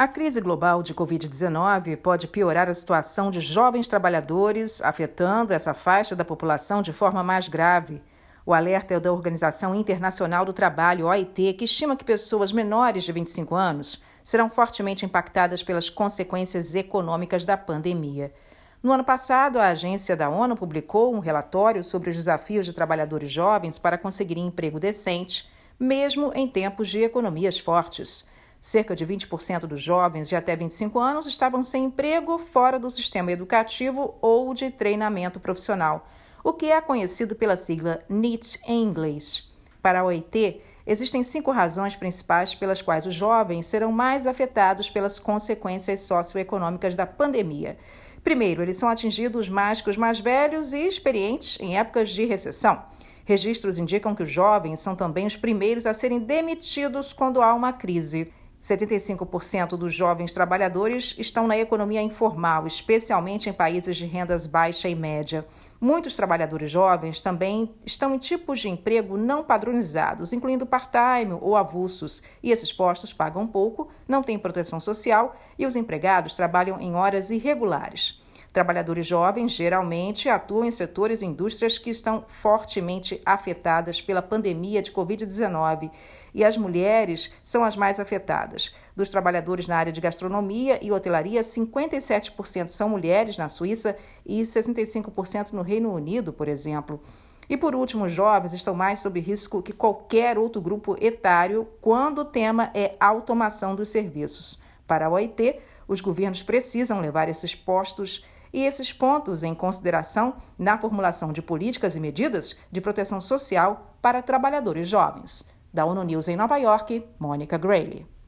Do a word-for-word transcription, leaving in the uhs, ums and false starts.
A crise global de covid dezenove pode piorar a situação de jovens trabalhadores, afetando essa faixa da população de forma mais grave. O alerta é da Organização Internacional do Trabalho, O I T, que estima que pessoas menores de vinte e cinco anos serão fortemente impactadas pelas consequências econômicas da pandemia. No ano passado, a agência da ONU publicou um relatório sobre os desafios de trabalhadores jovens para conseguirem emprego decente, mesmo em tempos de economias fortes. Cerca de vinte por cento dos jovens de até vinte e cinco anos estavam sem emprego fora do sistema educativo ou de treinamento profissional, o que é conhecido pela sigla NEET em inglês. Para a O I T, existem cinco razões principais pelas quais os jovens serão mais afetados pelas consequências socioeconômicas da pandemia. Primeiro, eles são atingidos mais que os mais velhos e experientes em épocas de recessão. Registros indicam que os jovens são também os primeiros a serem demitidos quando há uma crise. setenta e cinco por cento dos jovens trabalhadores estão na economia informal, especialmente em países de rendas baixa e média. Muitos trabalhadores jovens também estão em tipos de emprego não padronizados, incluindo part-time ou avulsos, e esses postos pagam pouco, não têm proteção social e os empregados trabalham em horas irregulares. Trabalhadores jovens geralmente atuam em setores e indústrias que estão fortemente afetadas pela pandemia de covid dezenove e as mulheres são as mais afetadas. Dos trabalhadores na área de gastronomia e hotelaria, cinquenta e sete por cento são mulheres na Suíça e sessenta e cinco por cento no Reino Unido, por exemplo. E por último, os jovens estão mais sob risco que qualquer outro grupo etário quando o tema é automação dos serviços. Para a O I T, os governos precisam levar esses postos e esses pontos em consideração na formulação de políticas e medidas de proteção social para trabalhadores jovens. Da ONU News em Nova York, Mônica Grayle.